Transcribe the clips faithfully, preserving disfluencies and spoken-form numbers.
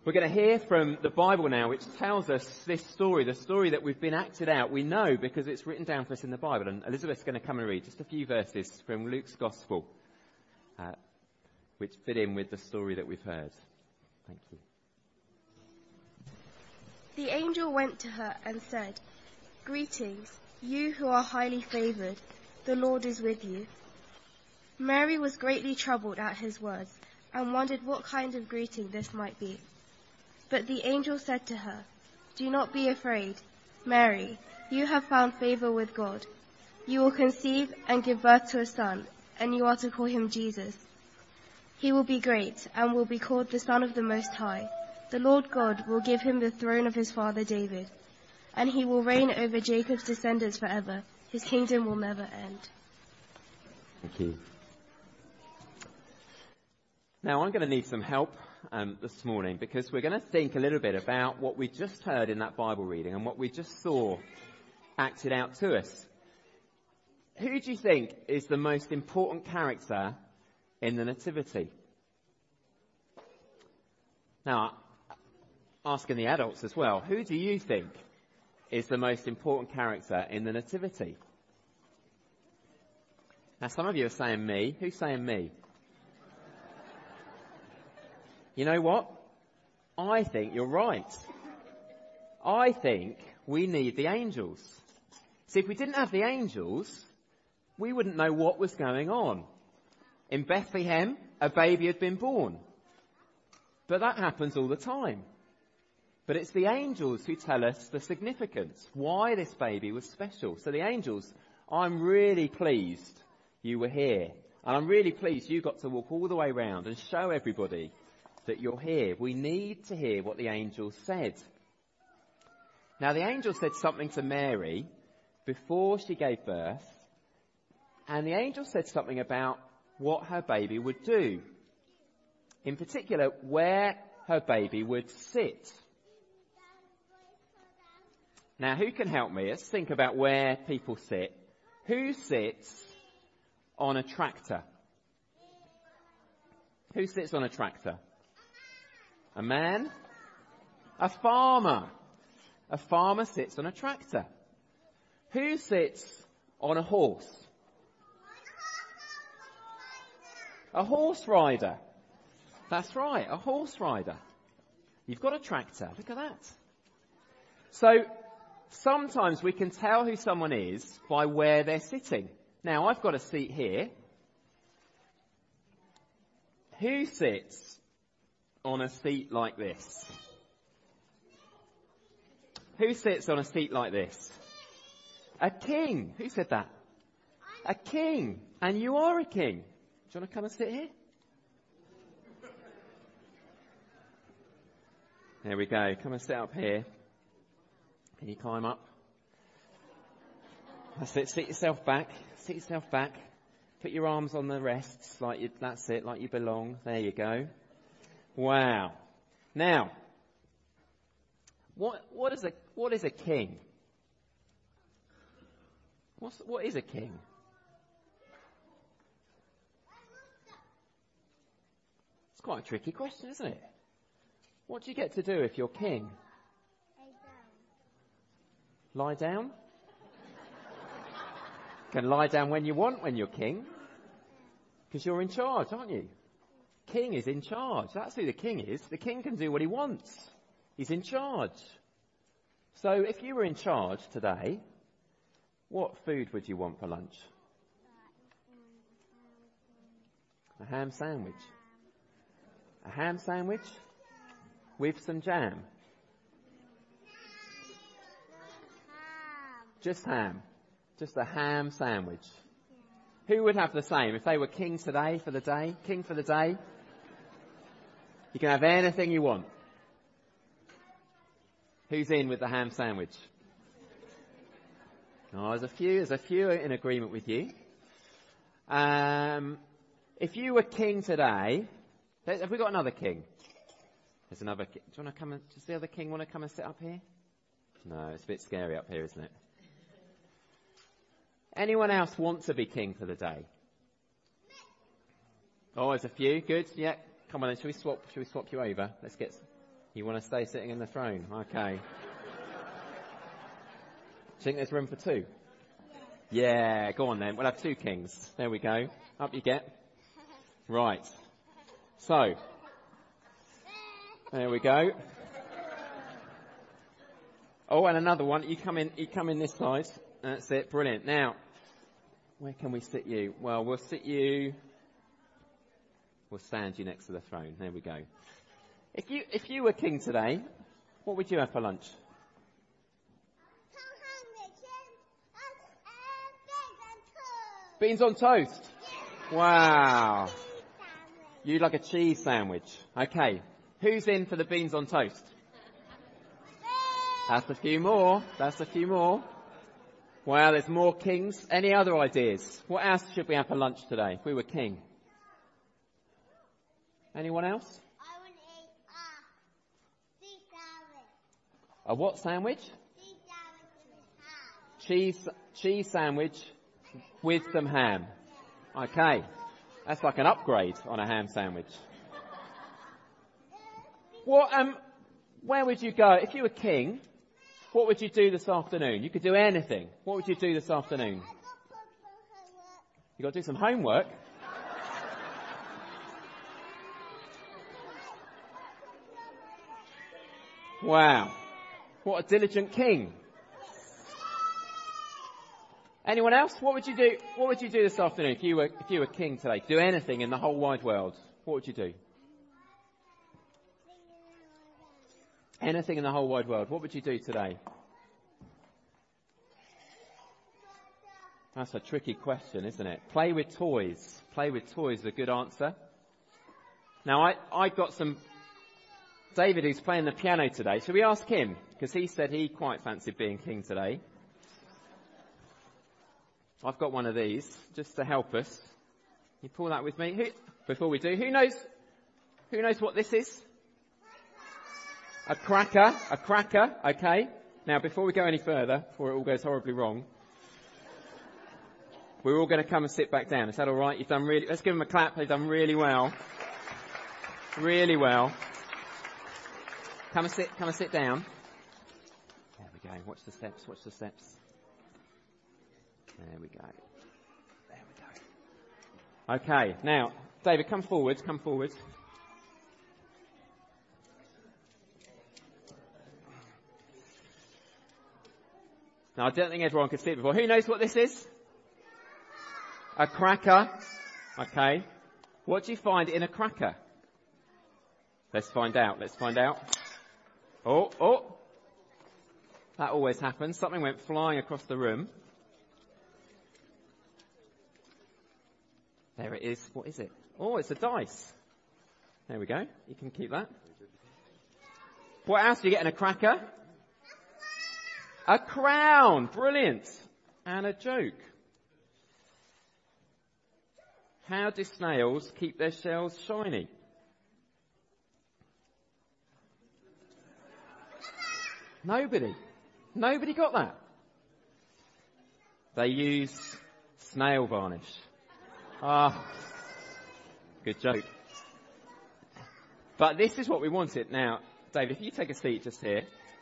We're going to hear from the Bible now, which tells us this story, the story that we've been acted out. We know because it's written down for us in the Bible. And Elizabeth's going to come and read just a few verses from Luke's Gospel, uh, which fit in with the story that we've heard. Thank you. The angel went to her and said, "Greetings, you who are highly favored. The Lord is with you." Mary was greatly troubled at his words and wondered what kind of greeting this might be. But the angel said to her, "Do not be afraid, Mary, you have found favor with God. You will conceive and give birth to a son, and you are to call him Jesus. He will be great and will be called the Son of the Most High. The Lord God will give him the throne of his father David, and he will reign over Jacob's descendants forever. His kingdom will never end." Thank you. Now, I'm going to need some help um, this morning because we're going to think a little bit about what we just heard in that Bible reading and what we just saw acted out to us. Who do you think is the most important character in the Nativity? Now, asking the adults as well, who do you think is the most important character in the Nativity? Now, some of you are saying me. Who's saying me? You know what? I think you're right. I think we need the angels. See, if we didn't have the angels, we wouldn't know what was going on. In Bethlehem, a baby had been born. But that happens all the time. But it's the angels who tell us the significance, why this baby was special. So the angels, I'm really pleased you were here. And I'm really pleased you got to walk all the way around and show everybody that you're here. We need to hear what the angel said. Now, the angel said something to Mary before she gave birth, and the angel said something about what her baby would do. In particular, where her baby would sit. Now, who can help me? Let's think about where people sit. Who sits on a tractor? Who sits on a tractor? A man? A farmer. A farmer sits on a tractor. Who sits on a horse? A horse rider. That's right, a horse rider. You've got a tractor. Look at that. So, sometimes we can tell who someone is by where they're sitting. Now, I've got a seat here. Who sits on a seat like this? Who sits on a seat like this? A king. Who said that? A king. And you are a king. Do you want to come and sit here? There we go. Come and sit up here. Can you climb up? That's it. Sit yourself back. Sit yourself back. Put your arms on the rests. Like you, that's it. Like you belong. There you go. Wow. Now, what what is a what is a king? What's, what is a king? It's quite a tricky question, isn't it? What do you get to do if you're king? Lie down. Lie down? You can lie down when you want when you're king. Because you're in charge, aren't you? King is in charge. That's who the king is. The king can do what he wants. He's in charge. So if you were in charge today, what food would you want for lunch? A ham sandwich. A ham sandwich with some jam. Just ham. Just a ham sandwich. Who would have the same if they were king today for the day? King for the day? You can have anything you want. Who's in with the ham sandwich? Oh, there's a few. There's a few in agreement with you. Um, if you were king today, have we got another king? There's another. Do you want to come? And, does the other king want to come and sit up here? No, it's a bit scary up here, isn't it? Anyone else want to be king for the day? Oh, there's a few. Good. Yeah. Come on then. Shall we swap? Shall we swap you over? Let's get. You want to stay sitting in the throne? Okay. Do you think there's room for two? Yeah. Yeah, go on then. We'll have two kings. There we go. Up you get. Right. So, there we go. Oh, and another one. You come in, you come in this side. That's it. Brilliant. Now, where can we sit you? Well, we'll sit you, we'll stand you next to the throne. There we go. If you, if you were king today, what would you have for lunch? Beans on toast. Wow. You'd like a cheese sandwich. Okay. Who's in for the beans on toast? That's a few more. That's a few more. Wow, there's more kings. Any other ideas? What else should we have for lunch today if we were king? Anyone else? I want to eat a cheese sandwich. A what sandwich? Cheese sandwich with ham. Cheese, cheese sandwich with some ham. Okay. That's like an upgrade on a ham sandwich. What, um, where would you go? If you were king, what would you do this afternoon? You could do anything. What would you do this afternoon? You got to do some homework. Wow. What a diligent king. Anyone else? What would you do? What would you do this afternoon if you were, if you were king today? Do anything in the whole wide world. What would you do? Anything in the whole wide world. What would you do today? That's a tricky question, isn't it? Play with toys. Play with toys is a good answer. Now, I, I got some... David, who's playing the piano today, shall we ask him? Because he said he quite fancied being king today. I've got one of these, just to help us. You pull that with me. Who, before we do, who knows, who knows what this is? A cracker, a cracker, okay. Now, before we go any further, before it all goes horribly wrong, we're all going to come and sit back down. Is that all right? You've done really, let's give them a clap. They've done really well. Really well. Come and sit, come and sit down. There we go. Watch the steps, watch the steps. There we go. There we go. Okay, now, David, come forward, come forward. Now, I don't think everyone could see it before. Who knows what this is? A cracker. Okay. What do you find in a cracker? Let's find out, let's find out. Oh, oh. That always happens. Something went flying across the room. There it is. What is it? Oh, it's a dice. There we go. You can keep that. What else do you get in a cracker? A crown. Brilliant. And a joke. How do snails keep their shells shiny? Nobody. Nobody got that. They use snail varnish. Ah, good joke. But this is what we wanted. Now, David, if you take a seat just here.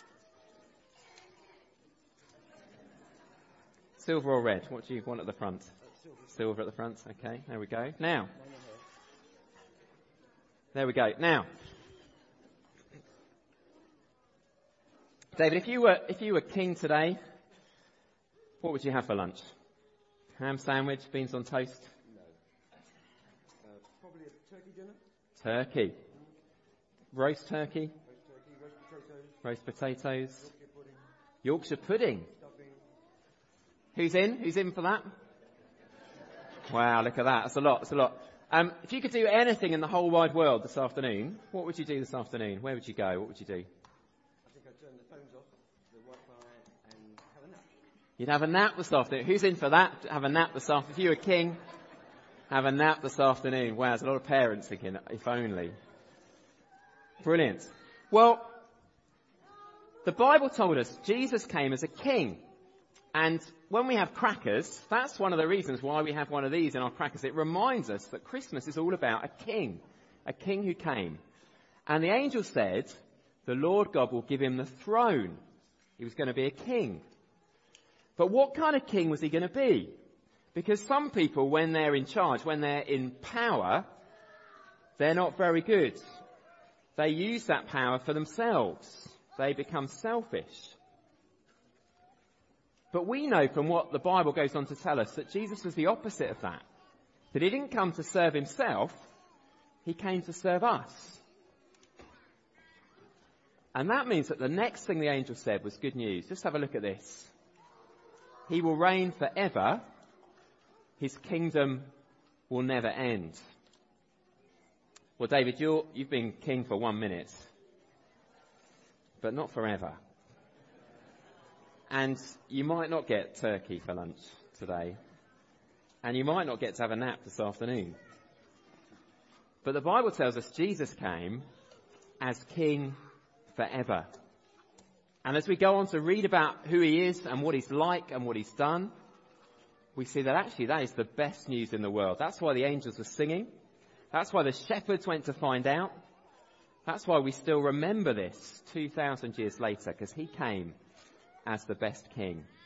Silver or red? What do you want at the front? Silver. Silver at the front. Okay, there we go. Now. There we go. Now. David, if you were, if you were king today, what would you have for lunch? Ham sandwich, beans on toast? No. Uh, probably a turkey dinner. Turkey. Roast turkey? Roast turkey, roast potatoes. Roast potatoes. Yorkshire pudding. Yorkshire pudding. Stuffing. Who's in? Who's in for that? Wow, look at that. That's a lot. That's a lot. Um, if you could do anything in the whole wide world this afternoon, what would you do this afternoon? Where would you go? What would you do? I think I'd turn the phones off, the Wi-Fi, and have a nap. You'd have a nap this afternoon. Who's in for that? Have a nap this afternoon. If you were king, have a nap this afternoon. Wow, there's a lot of parents thinking, if only. Brilliant. Well, the Bible told us Jesus came as a king. And when we have crackers, that's one of the reasons why we have one of these in our crackers. It reminds us that Christmas is all about a king, a king who came. And the angel said the Lord God will give him the throne. He was going to be a king. But what kind of king was he going to be? Because some people, when they're in charge, when they're in power, they're not very good. They use that power for themselves. They become selfish. But we know from what the Bible goes on to tell us that Jesus was the opposite of that. That he didn't come to serve himself, he came to serve us. And that means that the next thing the angel said was good news. Just have a look at this. He will reign forever. His kingdom will never end. Well, David, you're, you've been king for one minute, but not forever. And you might not get turkey for lunch today, and you might not get to have a nap this afternoon. But the Bible tells us Jesus came as king forever. And as we go on to read about who he is and what he's like and what he's done, we see that actually that is the best news in the world. That's why the angels were singing. That's why the shepherds went to find out. That's why we still remember this two thousand years later, because he came as the best king.